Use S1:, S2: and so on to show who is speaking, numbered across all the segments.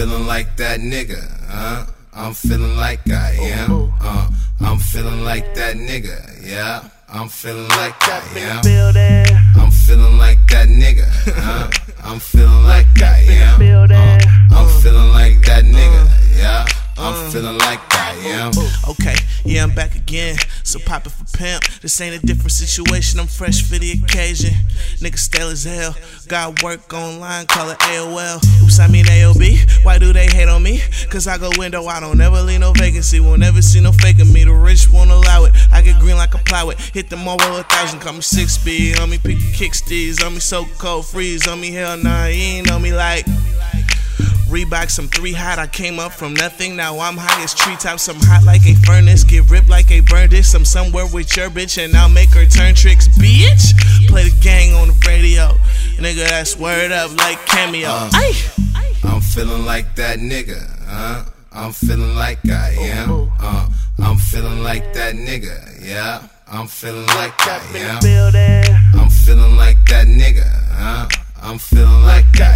S1: feeling like that nigga, I'm feeling like I am, I'm feeling like that nigga, yeah. I'm feeling like I am. I'm feeling like that nigga, I'm feeling like I am. I'm feeling like that nigga, yeah. I'm feeling like I am.
S2: Okay, yeah, I'm back again. So pop it for pimp. This ain't a different situation. I'm fresh for the occasion. Nigga stale as hell. Got work online, call it AOL. Oops, I mean AOB. Why do they hate on me? Cause I go window, I don't never leave no vacancy. Won't never see no faking me. The rich won't allow it. I get green like a plow it. Hit them all with 1,000. Call me 6 speed. On me pick the kick steez. On me so cold freeze. On me hell nah, he ain't on me like Reeboks, I'm 3 hot, I came up from nothing. Now I'm high as treetops, I'm hot like a furnace. Get ripped like a burn dish. I'm somewhere with your bitch and I'll make her turn tricks, bitch. Play the gang on the radio, nigga, that's word up like Cameo.
S1: I'm feeling like that nigga, I'm feeling like I am, I'm feeling like that nigga, yeah. I'm feeling like I am. I'm feeling like that nigga, I'm feeling like I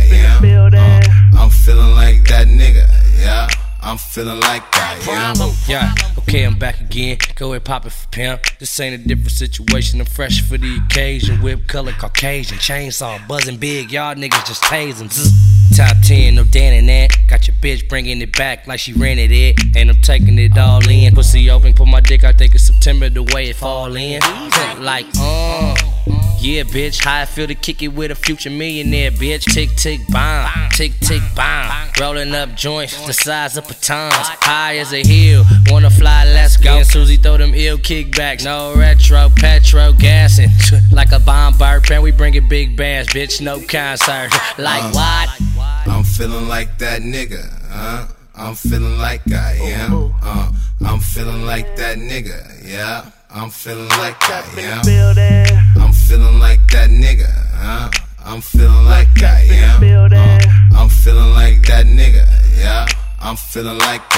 S1: am. I'm feeling like that nigga, yeah. I'm feeling like I am.
S3: Yeah, okay, I'm back again. Go ahead, pop it for pimp. This ain't a different situation. I'm fresh for the occasion. Whip color Caucasian. Chainsaw buzzing big. Y'all niggas just tasing. Top 10, no Dan and that. Got your bitch bringing it back like she rented it. And I'm taking it all in. Pussy open, put my dick, I think it's September the way it fall in. Like, yeah, bitch, how I feel to kick it with a future millionaire, bitch. Tick, tick, bomb, tick, tick, bomb. Rolling up joints the size of batons. High as a hill, wanna fly, let's go. And Susie throw them ill kickbacks. No retro, petro, gassing. Like a bomb burp, and we bringing big bands, bitch, no concert. Like what?
S1: I'm feeling like that nigga, I'm feeling like I am, I'm feeling like that nigga, yeah. I'm feeling like I am. I'm feeling like that nigga, I'm feeling like I am. I'm feeling like that nigga, yeah. I'm feeling like